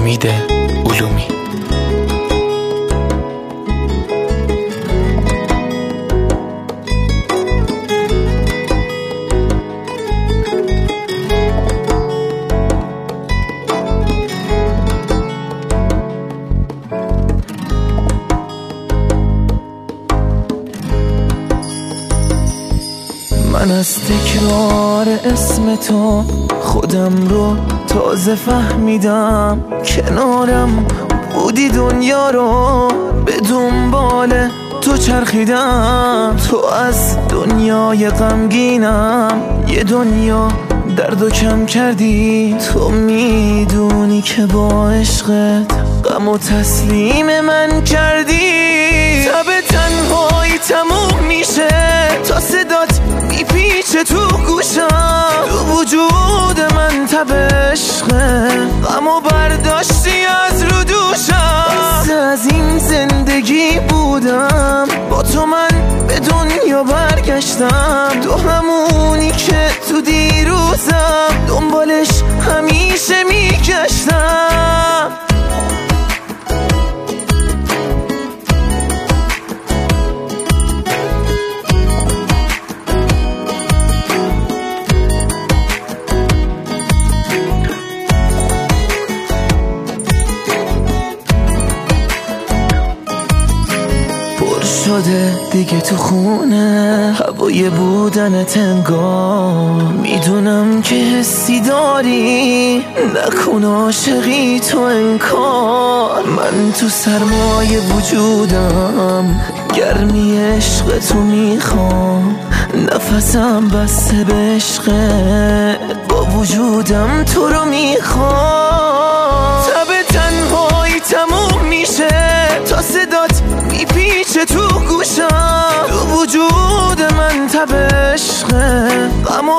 امید علومی. من از تکرار اسم تو خودم رو تازه فهمیدم، کنارم بودی دنیا رو به دنبال تو چرخیدم. تو از دنیای غمگینم یه دنیا درد و کم کردی. تو میدونی که با عشقت غم و تسلیم من کردی. شب تنهایی تموم میشه تا صدات میپیچه تو گوشم. تو وجود من تب عشقه، غم و برداشتی از رو دوشم. از این زندگی بودم با تو، من به دنیا برگشتم. تو همونی که تو دیروزم دنبالش همیشه میگشتم. شده دیگه تو خونه هوای بودنت انگار. میدونم که حسی داری، نکن عاشقی تو انکار. من تو سرمایه وجودم، گرمی عشق تو میخوام. نفسم بسته به عشقت، با وجودم تو رو میخوام. شب تنهایی تموم میشه تا صدات میپیچه تو گوشم. تو وجود من تب عشقه، غم و